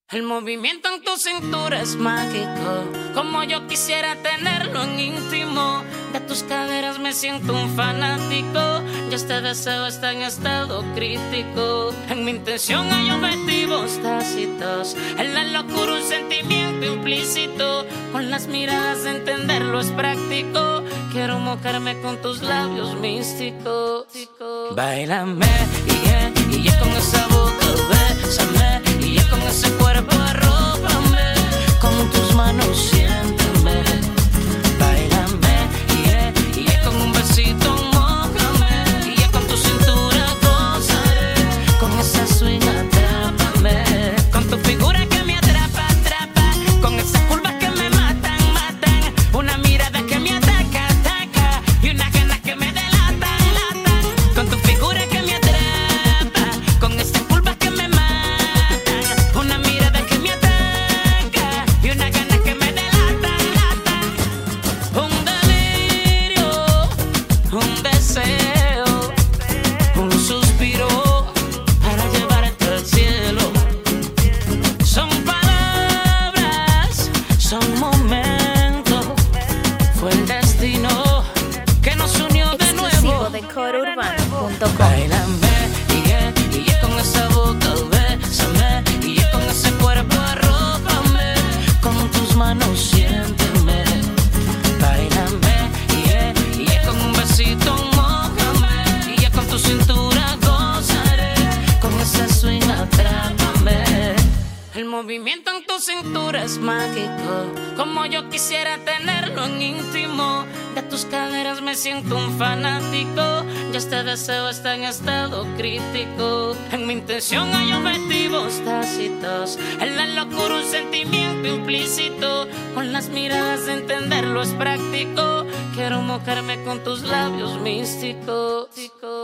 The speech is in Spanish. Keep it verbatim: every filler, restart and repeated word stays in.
El movimiento en tu cintura es mágico, como yo quisiera tenerlo en íntimo. De tus caderas me siento un fanático, y este deseo está en estado crítico. En mi intención hay objetivos tácitos, en la locura un sentimiento implícito. Con las miradas de entenderlo es práctico, quiero mojarme con tus labios místicos. Báilame, y yeah, y yeah, con esa boca bésame, y yeah, con ese cuerpo arrópame, con tus manos siénteme. Báilame, y yeah, y yeah, con un besito mójame, y yeah, con tu cintura gozaré, con esa swing atrápame, con tu figura que me atrapa, atrapa, con esas curvas que me matan, matan, una mirada que me ataca, ataca, y unas ganas que me delatan, latan, con tu figura que me atrapa, con esas curvas que me matan, una mirada que me ataca, y unas ganas que me delatan, latan, un delirio, un deseo, un suspiro para llevarte al cielo. Son palabras, son momentos, fue el destino que nos unió de Exclusivo nuevo. de coro urbano punto com. Báilame, y yeah, y yeah, con esa boca bésame, y yeah, con ese cuerpo arrópame, con tus manos siénteme. Báilame, y yeah, y yeah, con un besito mójame, y yeah, con tu cintura gozaré, con ese swing atrápame. El movimiento en tu cintura es mágico, como yo quisiera tenerlo en íntimo. De tus caderas me siento un fanático, y este deseo está en estado crítico. En mi intención hay objetivos tácitos, en la locura un sentimiento implícito. Con las miradas de entenderlo es práctico, quiero mojarme con tus labios místicos.